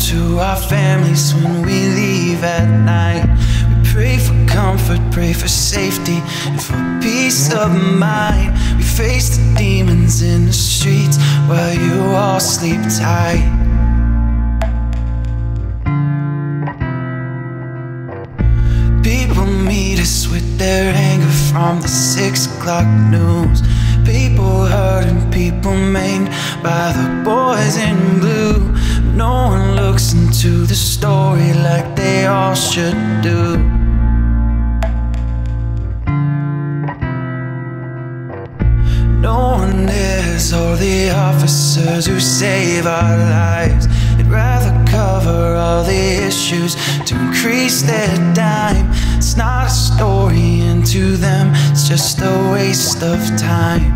to our families when we leave at night. We pray for comfort, pray for safety, and for peace of mind. We face the demons in the streets while you all sleep tight. People meet us with their anger from the 6 o'clock news. People hurt and people maimed by the boys in blue. No one looks into the story like they all should do. No one is all the officers who save our lives. They'd rather cover all the issues to increase their dime. It's not a story, and to them it's just a waste of time.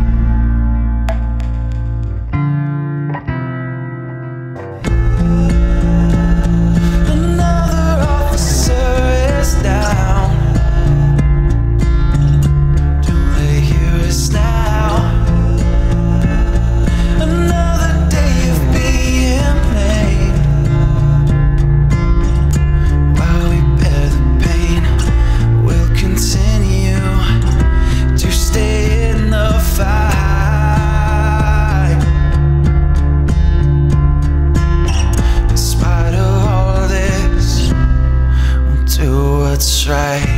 That's right.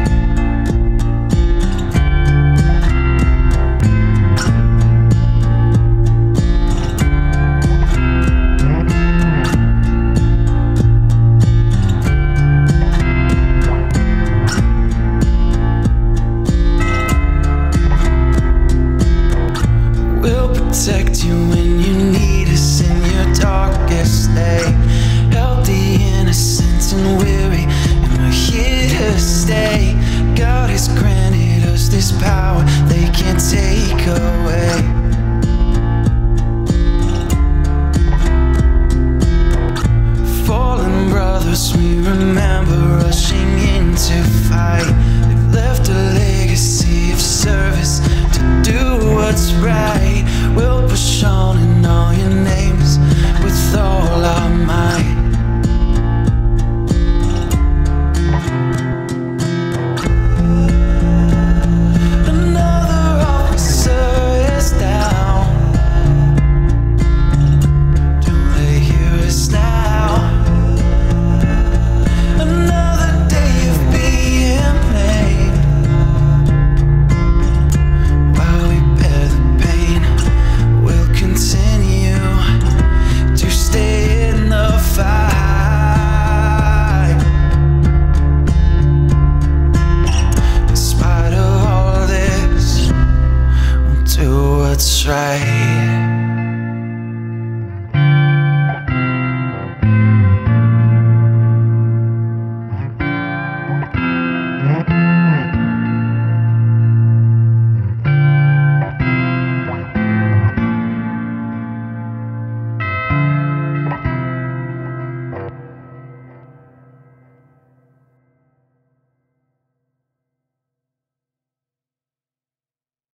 We'll protect you when you need us in your darkest day. Help the innocent and weary, here to stay. God has granted us this power they can't take away. Fallen brothers, we remember rushing in to fight. They've left a legacy of service to do what's right. We'll push on in all your names with all our might. That's right.